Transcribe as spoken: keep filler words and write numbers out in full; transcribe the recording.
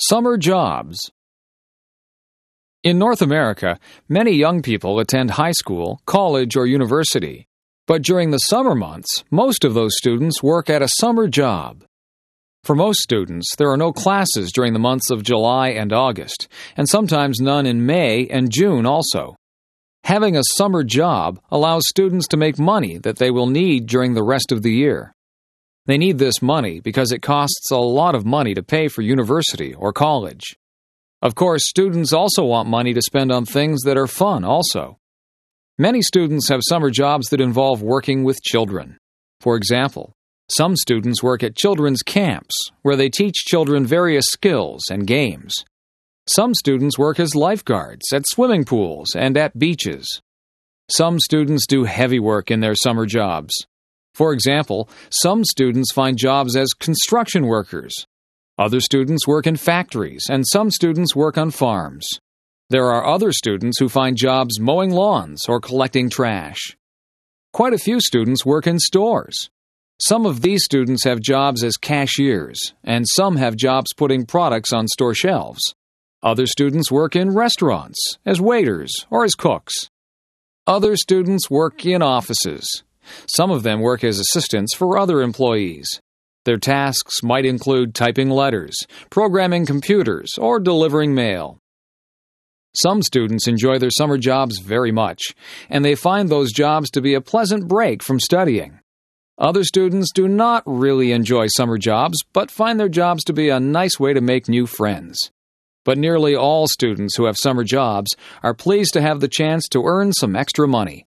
Summer jobs. In North America, many young people attend high school, college, or university. But during the summer months, most of those students work at a summer job. For most students, there are no classes during the months of July and August, and sometimes none in May and June also. Having a summer job allows students to make money that they will need during the rest of the year. They need this money because it costs a lot of money to pay for university or college. Of course, students also want money to spend on things that are fun also. Many students have summer jobs that involve working with children. For example, some students work at children's camps, where they teach children various skills and games. Some students work as lifeguards at swimming pools and at beaches. Some students do heavy work in their summer jobs. For example, some students find jobs as construction workers. Other students work in factories, and some students work on farms. There are other students who find jobs mowing lawns or collecting trash. Quite a few students work in stores. Some of these students have jobs as cashiers, and some have jobs putting products on store shelves. Other students work in restaurants, as waiters or as cooks. Other students work in offices. Some of them work as assistants for other employees. Their tasks might include typing letters, programming computers, or delivering mail. Some students enjoy their summer jobs very much, and they find those jobs to be a pleasant break from studying. Other students do not really enjoy summer jobs, but find their jobs to be a nice way to make new friends. But nearly all students who have summer jobs are pleased to have the chance to earn some extra money.